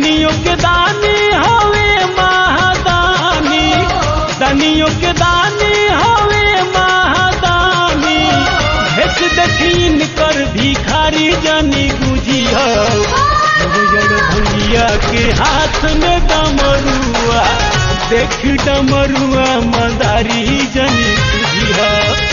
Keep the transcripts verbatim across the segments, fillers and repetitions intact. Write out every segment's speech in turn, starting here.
दनियों के दानी हवे महादानी, दनियों के दानी हवे महादानी। भेष देखीन कर भिखारी जानी गुजी भैया के हाथ में डमरुआ, देख डमरुआ मदारी जानी गुजी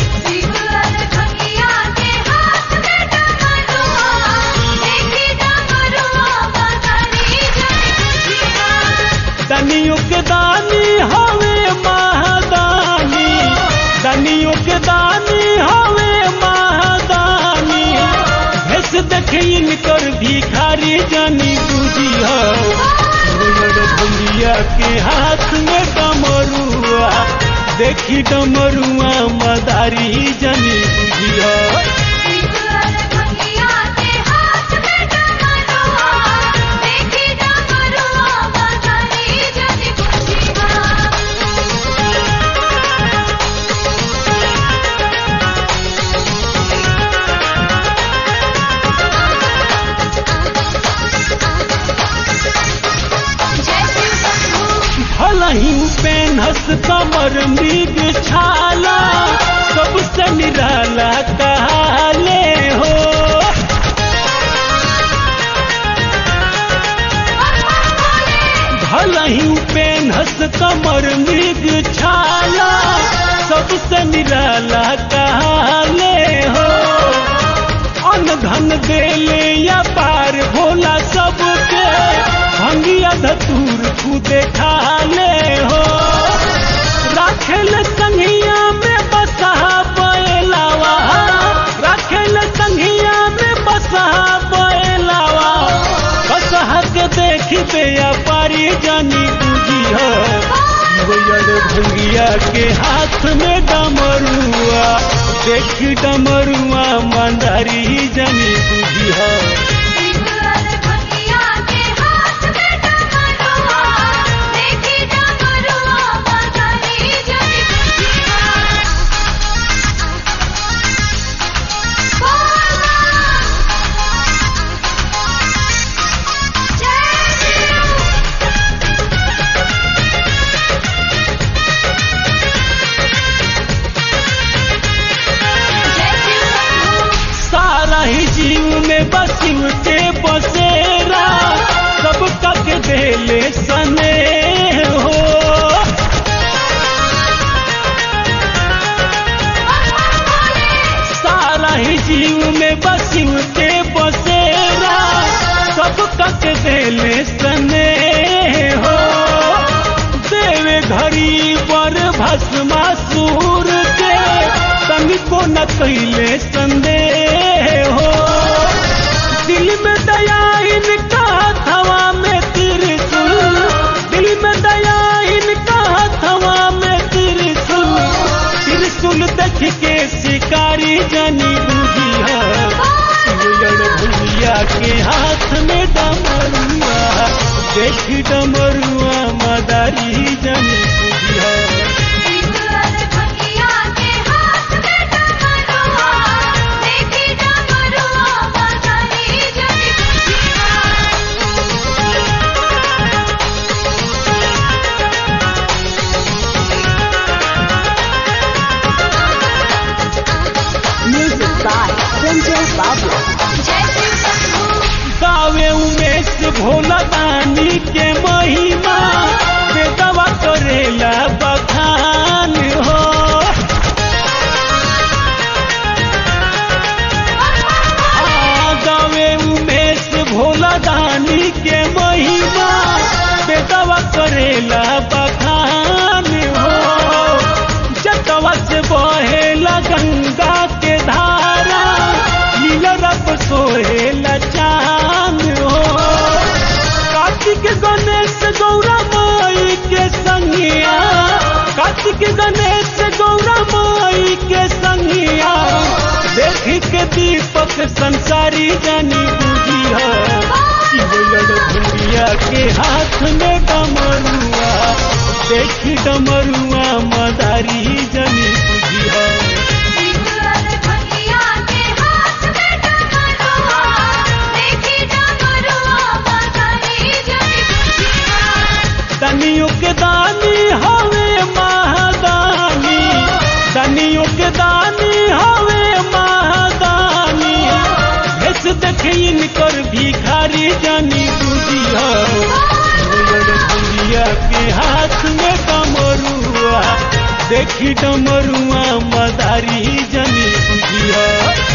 दनियों के दानी हवे महादानी, दनियों के दानी हवे महादानी। भेष देखीन कर भिखारी जानी गुजी भैया के हाथ में डमरुआ, देखी डमरुआ मदारी जानी गुजी पेनहस कमर मृग छाला, सबसे निराला कहाले हो। भलही पेनहस कमर मृग छाला, सबसे निराला कहाले हो। अन धन देले या पार भोला सबके, भंगिया धतूर खुदे खाले हो। राखेल संघिया में बसहा बैलावा, राखेल संघिया में बसहा बैलावा। बसहा के देखी बेया पारी जानी गुजी भंगिया के हाथ में डमरुआ, देख डमरुआ मंदारी जानी गुजी बसिव के बसेरा, सब तक देले सने हो। सारा ही जीव में बसिव के बसेरा, सब तक देले सने हो। देवे घड़ी पर भस्मासुर के, तंग को न कैले संदेह हो। दिल में दया इनका हथवा में त्रिशूल, दिल में दया इनका हथवा में त्रिशूल। त्रिशूल देख के शिकारी जानी गुजी भैया के हाथ में डमरुआ, देख डमरुआ मदारी जानी गुजी गावे उमेश भोला दानी के महिमा, बेदवा करेला बखान हो। गावे उमेश भोला दानी के महिमा, बेदवा करेला बखान हो। जटवा से बहेला गंगा के धारा, नीला रब सोहेला चांद हो। कार्तिक गणेश गौरा माई के संगिया, कार्तिक गणेश गौरा माई के संगिया। देखी के दीपक संसारी जानी गुजी भैया के हाथ में डमरुआ, देखी डमरुआ मदारी जानी गुजी के हाथ में डमरुआ, देखी डमरुआ मदारी जानी दानी हवे महादानी भेस देखे इनकर भिखारी जानी बुझिया भैया के हाथ में डमरुआ देखी डमरुआ मदारी जानी बुझिया।